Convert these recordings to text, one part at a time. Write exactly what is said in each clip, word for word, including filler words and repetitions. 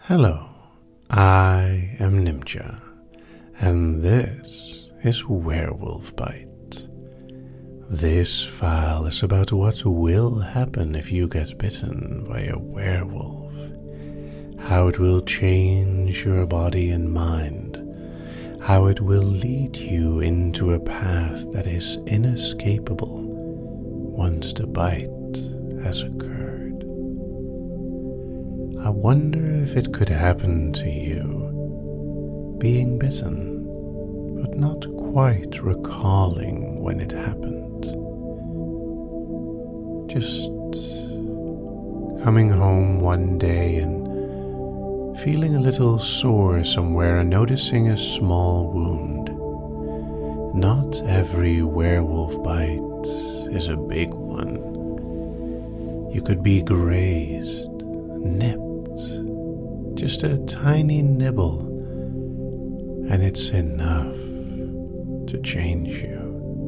Hello, I am Nimja, and this is Werewolf Bite. This file is about what will happen if you get bitten by a werewolf, how it will change your body and mind, how it will lead you into a path that is inescapable once the bite has occurred. I wonder if it could happen to you, being bitten, but not quite recalling when it happened. Just coming home one day and feeling a little sore somewhere and noticing a small wound. Not every werewolf bite is a big one. You could be grazed, nipped, just a tiny nibble, and it's enough to change you.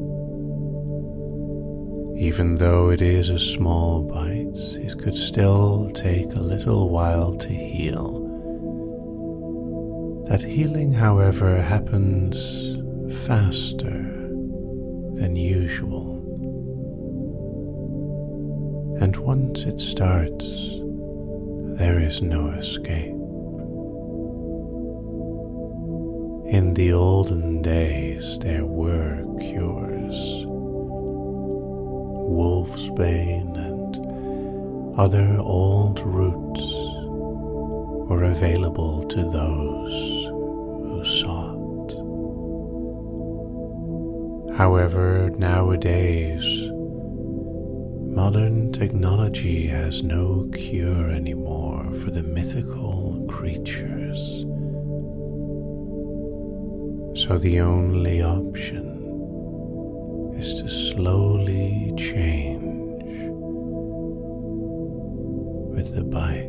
Even though it is a small bite, it could still take a little while to heal. That healing, however, happens faster than usual. And once it starts, there is no escape. In the olden days, there were cures. Wolfsbane and other old roots were available to those who sought. However, nowadays, modern technology has no cure anymore for the mythical creatures. So the only option is to slowly change with the bite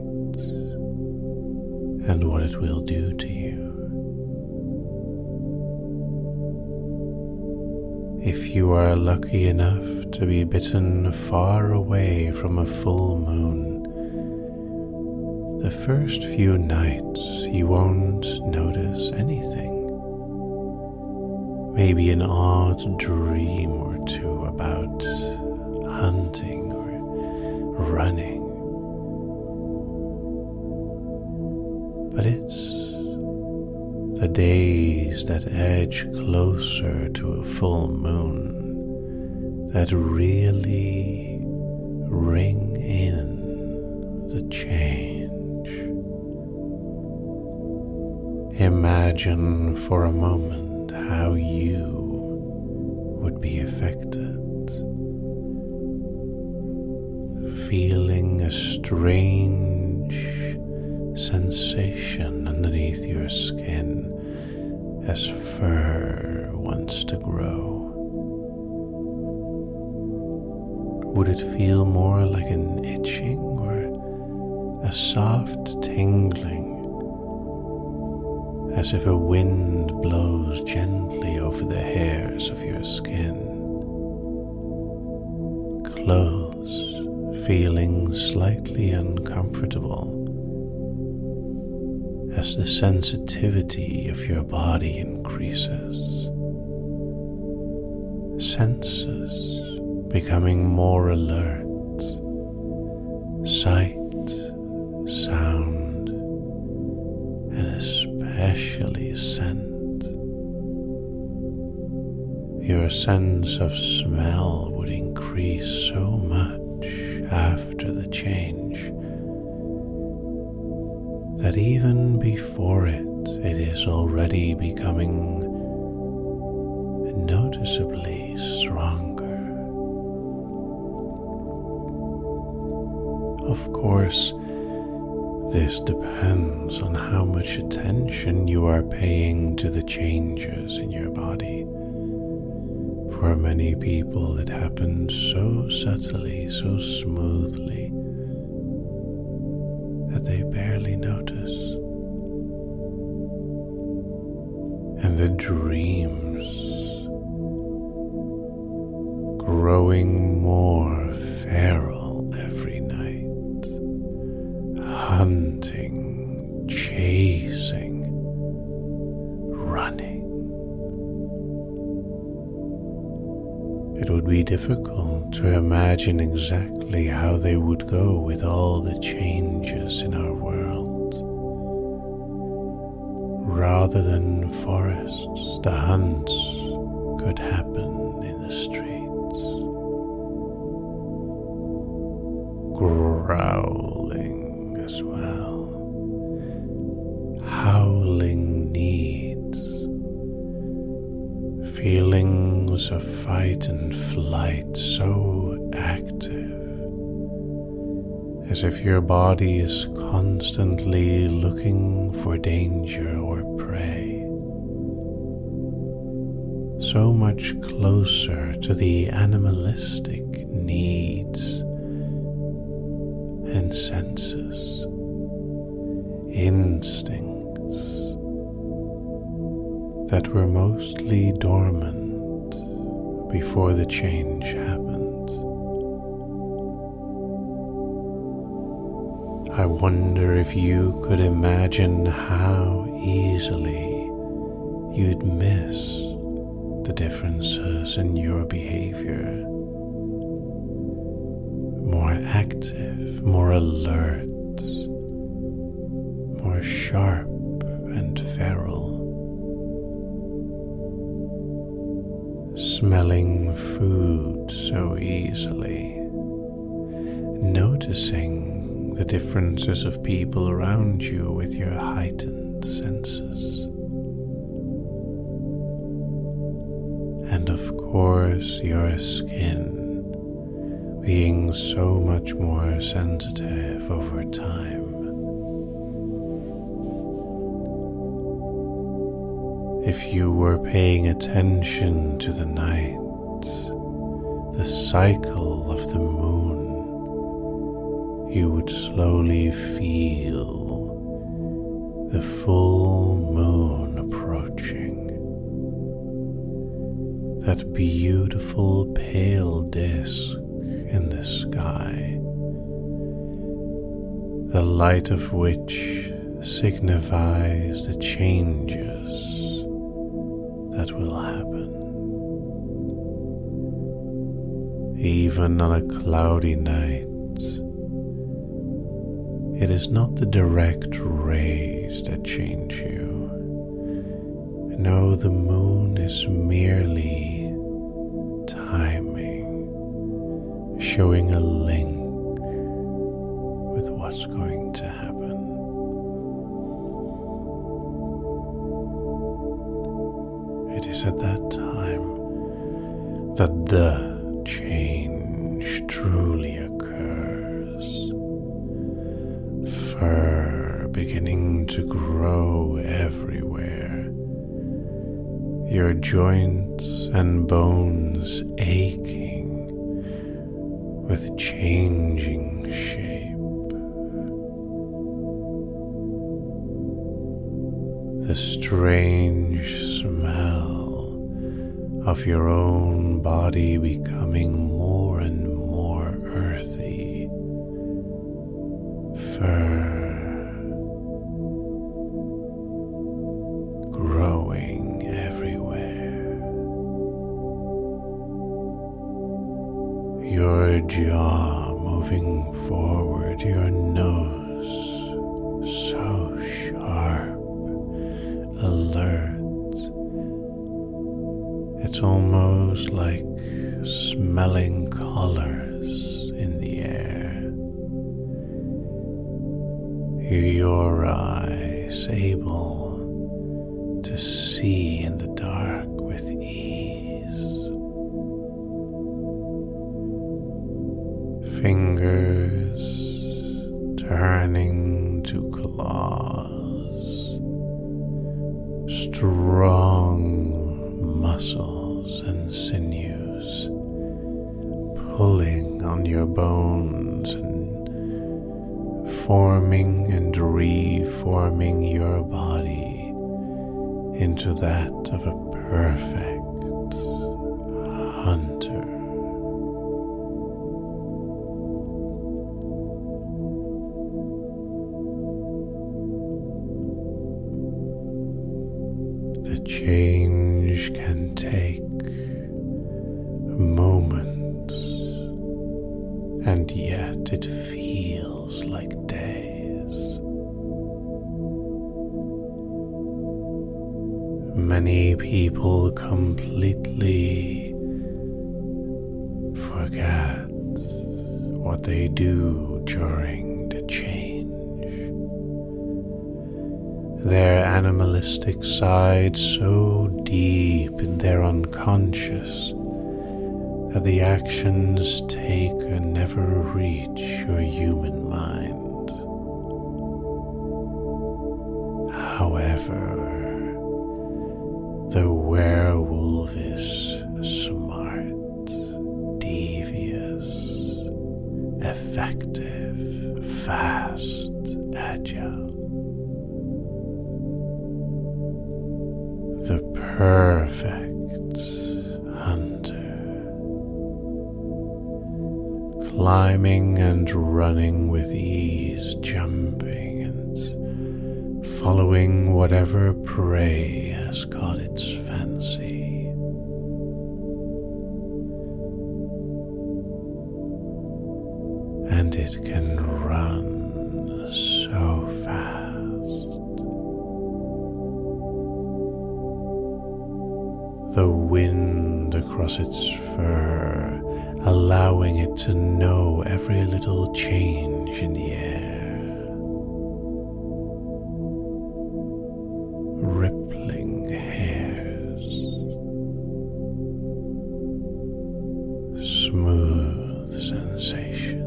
and what it will do to you. If you are lucky enough to be bitten far away from a full moon, the first few nights you won't notice anything. Maybe an odd dream or two about hunting or running. But it's the days that edge closer to a full moon that really ring in the change. Imagine for a moment how you would be affected, feeling a strange sensation underneath your skin as fur wants to grow. Would it feel more like an itching or a soft tingling, as if a wind blows gently over the hairs of your skin? Clothes feeling slightly uncomfortable as the sensitivity of your body increases. Senses becoming more alert. Sight, sound, and especially scent. Your sense of smell would increase so much after the change that even before it, it is already becoming noticeably stronger. Of course, this depends on how much attention you are paying to the changes in your body. For many people, it happens so subtly, so smoothly, that they barely notice. And the dreams, growing more feral every night, hunting, be difficult to imagine exactly how they would go with all the changes in our world. Rather than forests, the hunts could happen in the streets. Growling as well. Howling needs. Feelings of fight and flight so active, as if your body is constantly looking for danger or prey. So much closer to the animalistic needs and senses, instincts that were mostly dormant before the change happened. I wonder if you could imagine how easily you'd miss the differences in your behavior. More active, more alert, more sharp and feral. Smelling food so easily, noticing the differences of people around you with your heightened senses. And of course, your skin being so much more sensitive over time. If you were paying attention to the night, the cycle of the moon, you would slowly feel the full moon approaching. That beautiful pale disk in the sky, the light of which signifies the changes that will happen. Even on a cloudy night, it is not the direct rays that change you. No, the moon is merely timing, showing a link with what's going to happen. It is at that time that the change truly occurs. Fur beginning to grow everywhere. Your joints and bones aching with changing shape. The strange smell of your own body becoming more and more earthy. Fur growing everywhere. Your jaw moving forward, your nose so sharp, alert. It's almost like smelling colors in the air. Your eyes able to see in the dark with ease. Fingers turning to claws. Strong muscles and sinews pulling on your bones and forming and reforming your body into that of a perfect hunter. The change can take moments and yet it feels like days. Many people completely forget what they do during the change. Their animalistic side so deep in their unconscious that the actions taken never reach your human mind. However, the werewolf is smart, devious, effective, fast, agile. The perfect hunter, climbing and running with ease, jumping and following whatever prey has caught its fancy. And it can run so fast. The wind across its fur, allowing it to know every little change in the air. Rippling hairs, smooth sensations.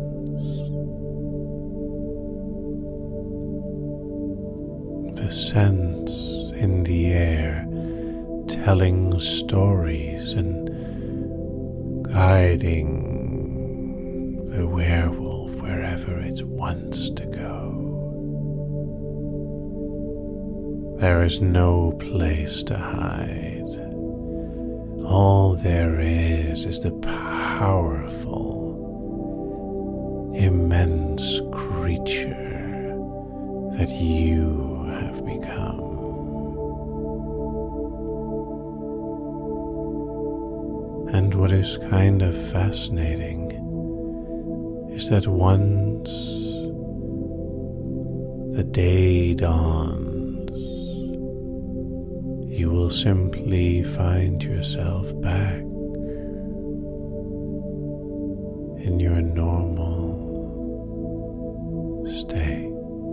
The scents in the air, telling stories and guiding the werewolf wherever it wants to go. There is no place to hide. All there is is the powerful, immense creature that you have become. And what is kind of fascinating is that once the day dawns, you will simply find yourself back in your normal state.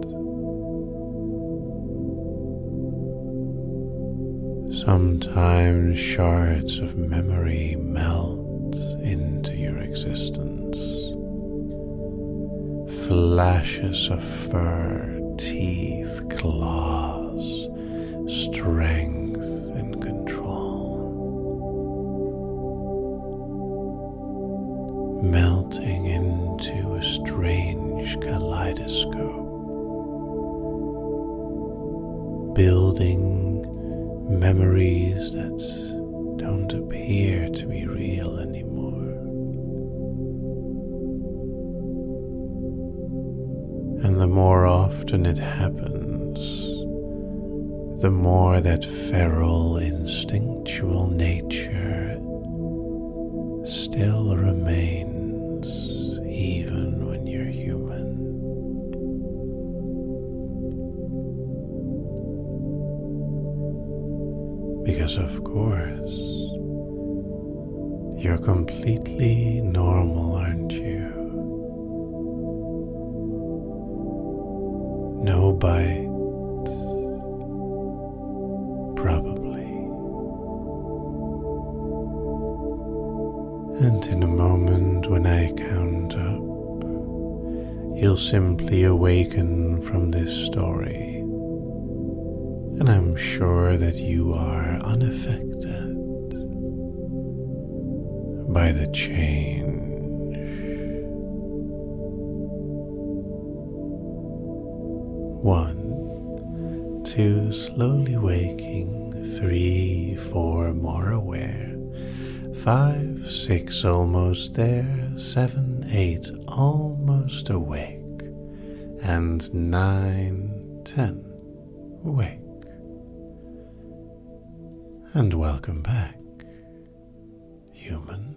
Sometimes shards of memory melt into your existence. Flashes of fur, teeth, claws, strength and control. Melting into a strange kaleidoscope. Building memories that don't appear to be real anymore. And the more often it happens, the more that feral instinctual nature still remains even when you're human. Because of course, you're completely normal, aren't you? No bite, probably. And in a moment when I count up, you'll simply awaken from this story. And I'm sure that you are unaffected by the change. One, two, slowly waking. Three, four, more aware. Five, six, almost there. Seven, eight, almost awake. And nine, ten, awake. And welcome back, human.